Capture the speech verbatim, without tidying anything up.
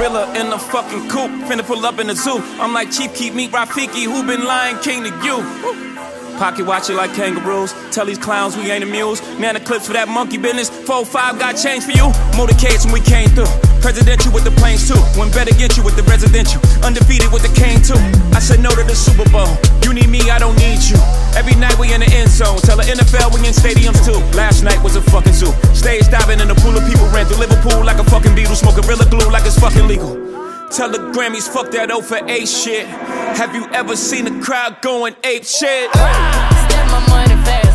gorilla in the fucking coop, finna pull up in the zoo. I'm like, Chief, keep me Rafiki, who been lying king to you? Woo. Pocket watch it like kangaroos. Tell these clowns we ain't amused. Man, the clips for that monkey business. four five got change for you. Motorcades when we came through. Presidential with the planes too. When better get you with the residential. Undefeated with the cane too. I said no to the Super Bowl. You need me, I don't need you. Every night we in the end zone. Tell the N F L we in stadiums too. Last night was a fucking zoo. Stage diving in a pool of people. Ran through Liverpool like a fucking Beatle. Smoke Gorilla Glue like it's fucking legal. Tell the Grammys, fuck that O for eight shit. Have you ever seen a crowd going ape shit? Step my money fast.